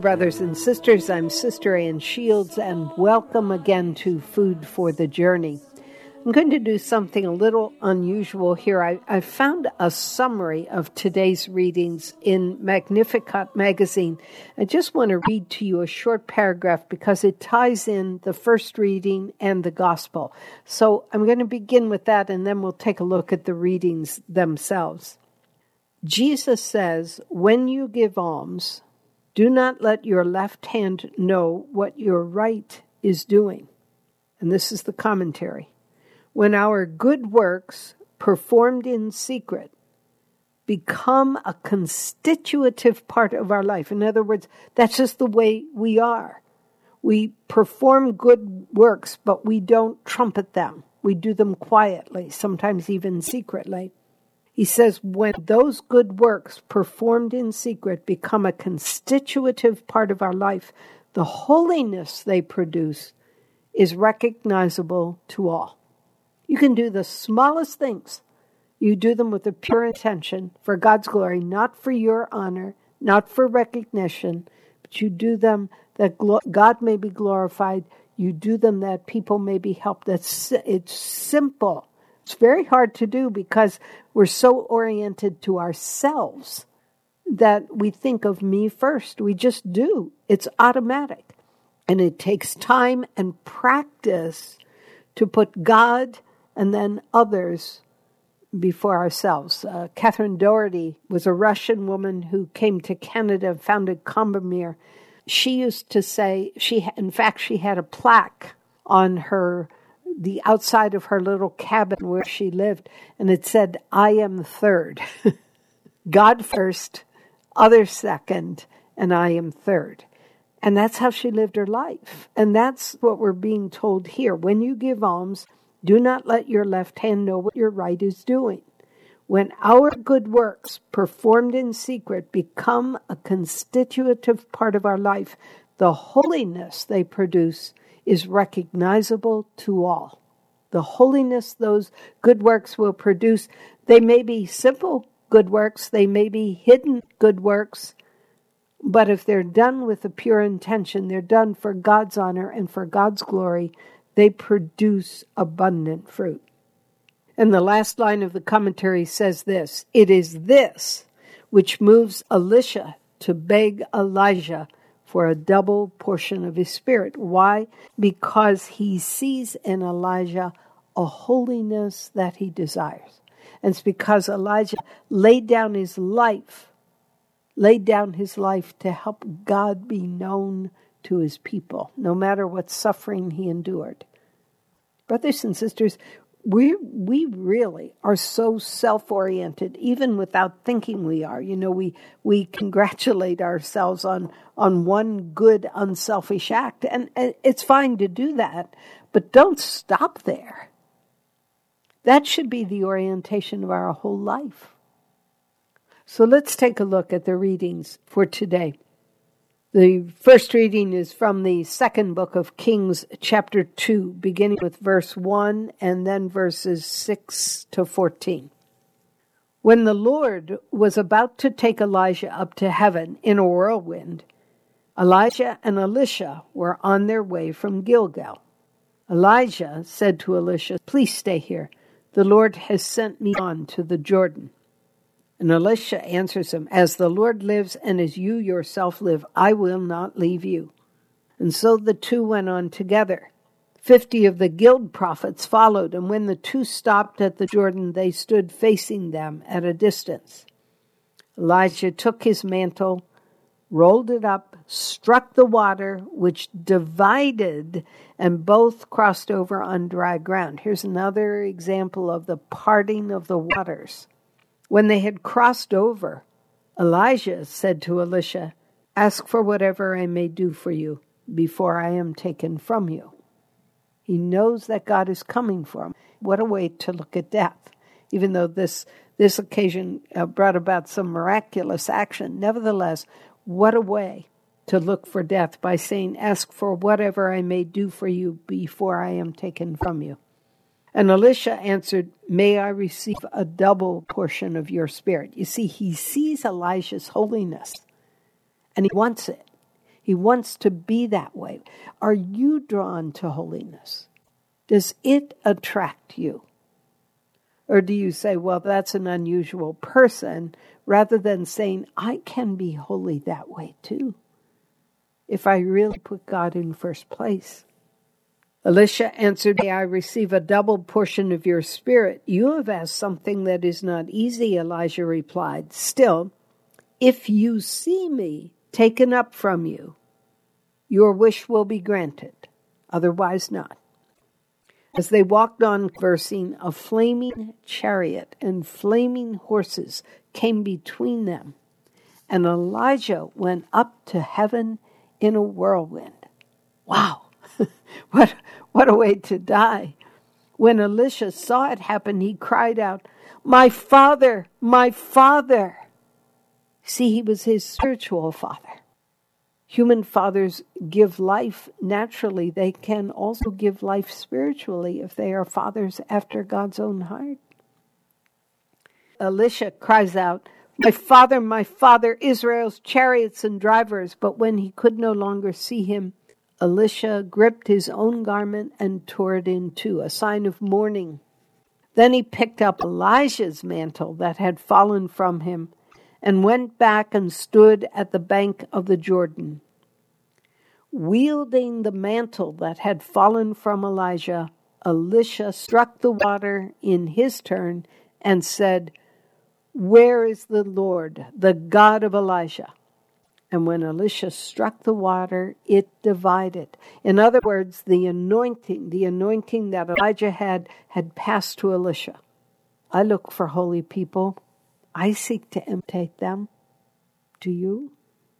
brothers and sisters. I'm Sister Ann Shields, and welcome again to Food for the Journey. I'm going to do something a little unusual here. I found a summary of today's readings in Magnificat magazine. I just want to read to you a short paragraph because it ties in the first reading and the gospel. So I'm going to begin with that, and then we'll take a look at the readings themselves. Jesus says, "When you give alms, do not let your left hand know what your right is doing." And this is the commentary. "When our good works, performed in secret, become a constitutive part of our life." In other words, that's just the way we are. We perform good works, but we don't trumpet them. We do them quietly, sometimes even secretly. He says, when those good works performed in secret become a constitutive part of our life, the holiness they produce is recognizable to all. You can do the smallest things. You do them with a pure intention for God's glory, not for your honor, not for recognition, but you do them that God may be glorified. You do them that people may be helped. It's simple. It's very hard to do because we're so oriented to ourselves that we think of me first. We just do. It's automatic. And it takes time and practice to put God and then others before ourselves. Catherine Doherty was a Russian woman who came to Canada and founded Combomere. She used to say, she had a plaque on the outside of her little cabin where she lived, and it said, "I am third." God first, others second, and I am third. And that's how she lived her life. And that's what we're being told here. When you give alms, do not let your left hand know what your right is doing. When our good works, performed in secret, become a constitutive part of our life, the holiness they produce is recognizable to all. The holiness those good works will produce, they may be simple good works, they may be hidden good works, but if they're done with a pure intention, they're done for God's honor and for God's glory, they produce abundant fruit. And the last line of the commentary says this, "It is this which moves Elisha to beg Elijah for a double portion of his spirit." Why? Because he sees in Elijah a holiness that he desires. And it's because Elijah laid down his life to help God be known to his people, no matter what suffering he endured. Brothers and sisters, we really are so self-oriented, even without thinking we are. You know, we congratulate ourselves on one good, unselfish act, and it's fine to do that, but don't stop there. That should be the orientation of our whole life. So let's take a look at the readings for today. The first reading is from the second book of Kings, chapter 2, beginning with verse 1 and then verses 6 to 14. When the Lord was about to take Elijah up to heaven in a whirlwind, Elijah and Elisha were on their way from Gilgal. Elijah said to Elisha, "Please stay here. The Lord has sent me on to the Jordan." And Elisha answers him, "As the Lord lives and as you yourself live, I will not leave you." And so the two went on together. 50 of the guild prophets followed, and when the two stopped at the Jordan, they stood facing them at a distance. Elijah took his mantle, rolled it up, struck the water, which divided, and both crossed over on dry ground. Here's another example of the parting of the waters. When they had crossed over, Elijah said to Elisha, "Ask for whatever I may do for you before I am taken from you." He knows that God is coming for him. What a way to look at death. Even though this occasion brought about some miraculous action, nevertheless, what a way to look for death by saying, "Ask for whatever I may do for you before I am taken from you." And Elisha answered, "May I receive a double portion of your spirit." You see, he sees Elijah's holiness, and he wants it. He wants to be that way. Are you drawn to holiness? Does it attract you? Or do you say, well, that's an unusual person, rather than saying, I can be holy that way too, if I really put God in first place? Elisha answered, may I receive a double portion of your spirit? You have asked something that is not easy, Elijah replied. Still, if you see me taken up from you, your wish will be granted, otherwise not. As they walked on, conversing, a flaming chariot and flaming horses came between them, and Elijah went up to heaven in a whirlwind. Wow, what a way to die. When Elisha saw it happen, he cried out, my father, my father. See, he was his spiritual father. Human fathers give life naturally. They can also give life spiritually if they are fathers after God's own heart. Elisha cries out, my father, Israel's chariots and drivers. But when he could no longer see him, Elisha gripped his own garment and tore it in two, a sign of mourning. Then he picked up Elijah's mantle that had fallen from him and went back and stood at the bank of the Jordan. Wielding the mantle that had fallen from Elijah, Elisha struck the water in his turn and said, where is the Lord, the God of Elijah? And when Elisha struck the water, it divided. In other words, the anointing that Elijah had passed to Elisha. I look for holy people. I seek to imitate them. Do you?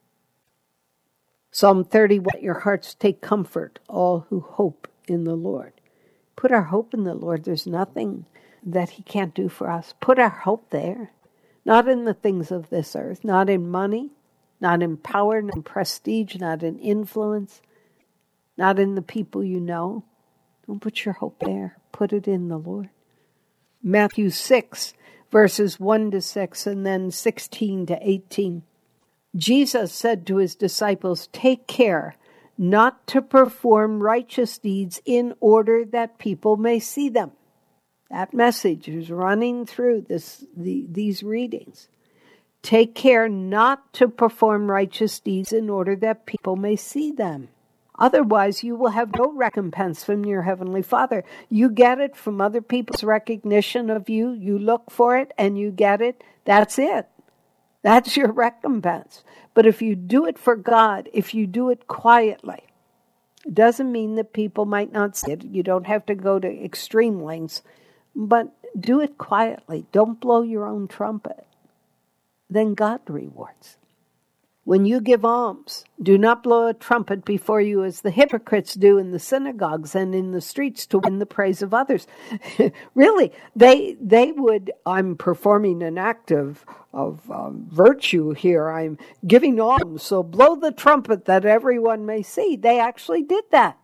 Psalm 30, let your hearts take comfort, all who hope in the Lord. Put our hope in the Lord. There's nothing that he can't do for us. Put our hope there. Not in the things of this earth, not in money, not in power, not in prestige, not in influence, not in the people you know. Don't put your hope there. Put it in the Lord. Matthew 6, verses 1 to 6, and then 16 to 18. Jesus said to his disciples, take care not to perform righteous deeds in order that people may see them. That message is running through these readings. Take care not to perform righteous deeds in order that people may see them. Otherwise, you will have no recompense from your heavenly Father. You get it from other people's recognition of you. You look for it and you get it. That's it. That's your recompense. But if you do it for God, if you do it quietly, it doesn't mean that people might not see it. You don't have to go to extreme lengths. But do it quietly. Don't blow your own trumpet. Then God rewards. When you give alms, do not blow a trumpet before you as the hypocrites do in the synagogues and in the streets to win the praise of others. Really, they would, I'm performing an act of virtue here. I'm giving alms, so blow the trumpet that everyone may see. They actually did that.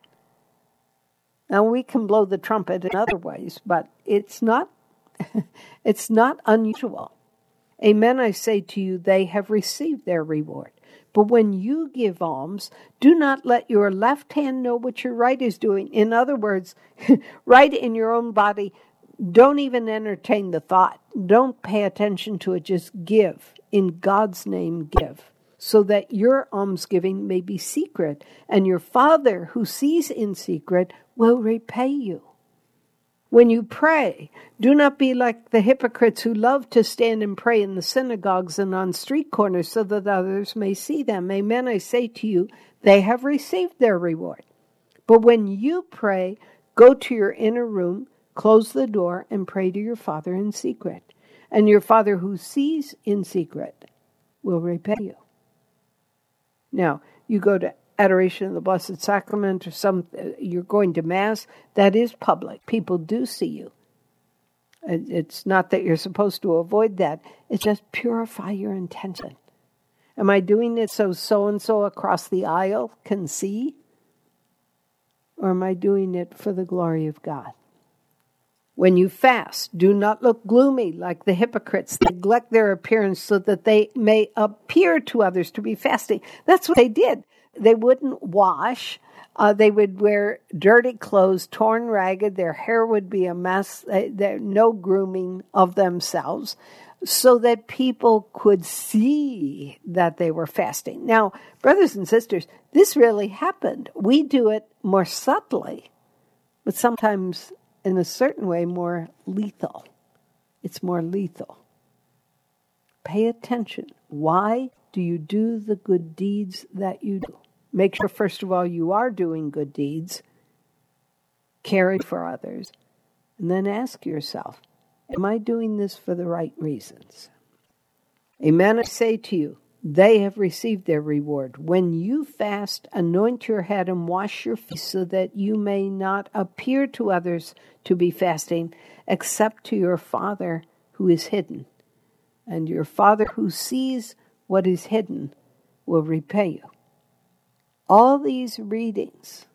Now we can blow the trumpet in other ways, but it's not unusual. Amen, I say to you, they have received their reward. But when you give alms, do not let your left hand know what your right is doing. In other words, right in your own body, don't even entertain the thought. Don't pay attention to it. Just give. In God's name, give. So that your almsgiving may be secret, and your Father who sees in secret will repay you. When you pray, do not be like the hypocrites who love to stand and pray in the synagogues and on street corners so that others may see them. Amen, I say to you, they have received their reward. But when you pray, go to your inner room, close the door, and pray to your Father in secret. And your Father who sees in secret will repay you. Now, you go to Adoration of the Blessed Sacrament, or you're going to Mass, that is public. People do see you. It's not that you're supposed to avoid that. It's just purify your intention. Am I doing it so so-and-so across the aisle can see? Or am I doing it for the glory of God? When you fast, do not look gloomy like the hypocrites. They neglect their appearance so that they may appear to others to be fasting. That's what they did. they wouldn't wash. They would wear dirty clothes, torn ragged. Their hair would be a mess. No grooming of themselves, so that people could see that they were fasting. Now, brothers and sisters, this really happened. We do it more subtly, but sometimes in a certain way more lethal. It's more lethal. Pay attention. Why do you do the good deeds that you do? Make sure, first of all, you are doing good deeds, caring for others, and then ask yourself, am I doing this for the right reasons? Amen, I say to you, they have received their reward. When you fast, anoint your head and wash your face so that you may not appear to others to be fasting, except to your Father who is hidden. And your Father who sees what is hidden will repay you. All these readings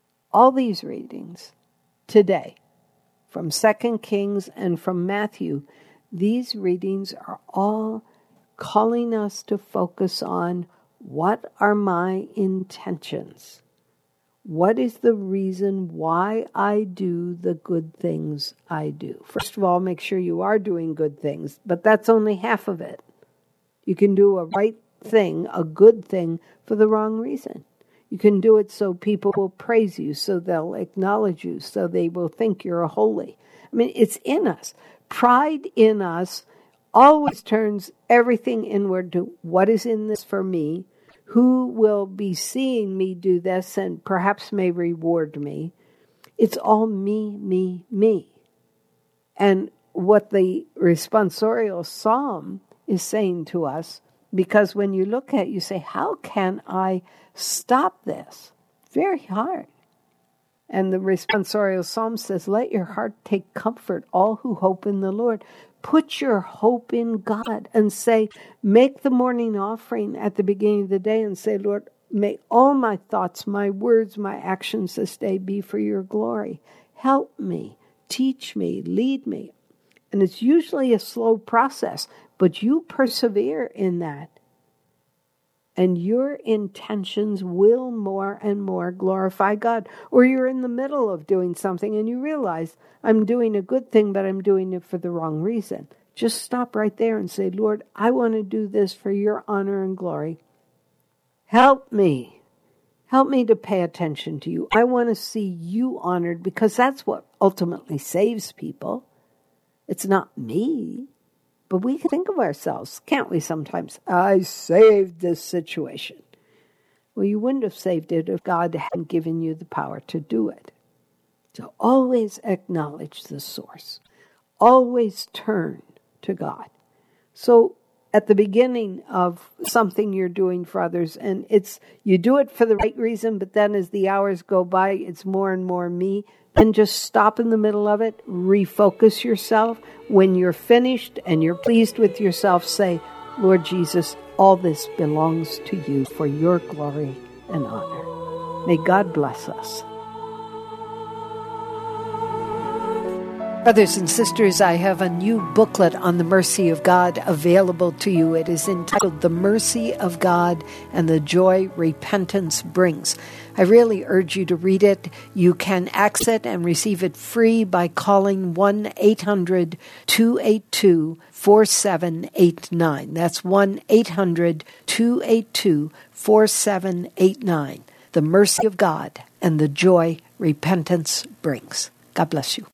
today, from 2 Kings and from Matthew, these readings are all calling us to focus on what are my intentions? What is the reason why I do the good things I do? First of all, make sure you are doing good things, but that's only half of it. You can do a right thing, a good thing, for the wrong reason. You can do it so people will praise you, so they'll acknowledge you, so they will think you're holy. I mean, it's in us. Pride in us always turns everything inward to what is in this for me, who will be seeing me do this and perhaps may reward me. It's all me, me, me. And what the responsorial psalm is saying to us, because when you look at it, you say, how can I stop this? Very hard. And the responsorial psalm says, let your heart take comfort, all who hope in the Lord. Put your hope in God and say, make the morning offering at the beginning of the day and say, Lord, may all my thoughts, my words, my actions this day be for your glory. Help me, teach me, lead me. And it's usually a slow process, but you persevere in that. And your intentions will more and more glorify God. Or you're in the middle of doing something and you realize, I'm doing a good thing, but I'm doing it for the wrong reason. Just stop right there and say, Lord, I want to do this for your honor and glory. Help me. Help me to pay attention to you. I want to see you honored, because that's what ultimately saves people. It's not me. But we can think of ourselves, can't we, sometimes? I saved this situation. Well, you wouldn't have saved it if God hadn't given you the power to do it. So always acknowledge the source. Always turn to God. So at the beginning of something you're doing for others, and you do it for the right reason, but then as the hours go by, it's more and more me. And just stop in the middle of it, refocus yourself. When you're finished and you're pleased with yourself, say, Lord Jesus, all this belongs to you for your glory and honor. May God bless us. Brothers and sisters, I have a new booklet on the mercy of God available to you. It is entitled The Mercy of God and the Joy Repentance Brings. I really urge you to read it. You can access it and receive it free by calling 1-800-282-4789. That's 1-800-282-4789. The Mercy of God and the Joy Repentance Brings. God bless you.